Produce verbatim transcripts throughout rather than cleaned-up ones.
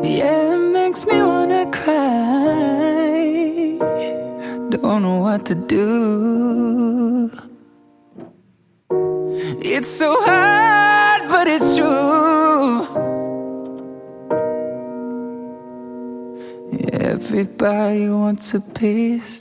Yeah, it makes me wanna cry. Don't know what to do. It's so hard, but it's true. Everybody wants a piece.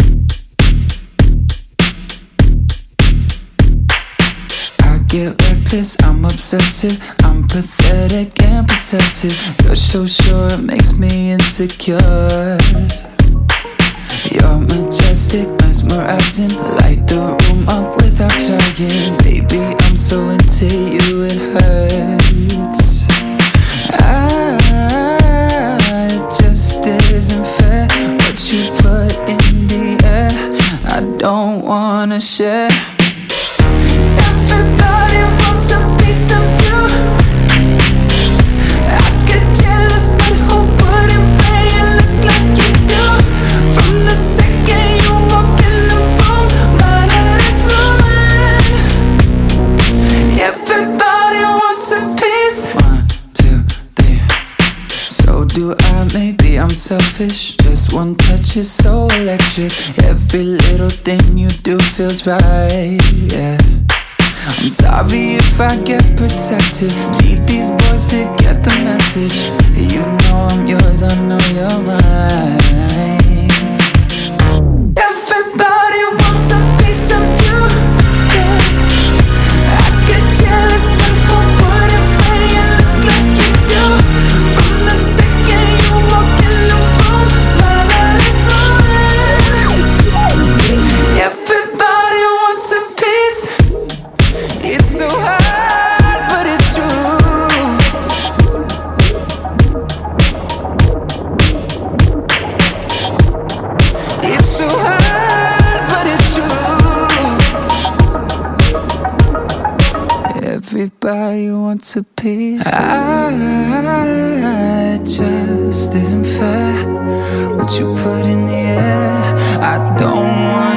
I get reckless, I'm obsessive, I'm pathetic and possessive. You're so sure it makes me insecure. You're majestic, mesmerizing, light the room up without trying. Baby, I'm so into you, it hurts. I, it just isn't fair what you put in the air. I don't wanna share. Everybody wants a piece of you. I get jealous, but who wouldn't pay you look like you do? From the second you walk in the room, my heart is ruined. Everybody wants a piece. One, two, three. So do I, maybe I'm selfish. Just one touch is so electric. Every little thing you do feels right, yeah. I'm sorry if I get protected. Need these boys to get the message. You know I'm yours, I know you're mine. Everybody wants a piece of you, yeah. I get jealous, but who wouldn't pay you look like you do? From the second you walk in the room, my heart is ruined. Everybody wants a piece. It's so hard, but it's true. It's so hard, but it's true. Everybody wants a piece. I, it just isn't fair what you put in the air. I don't want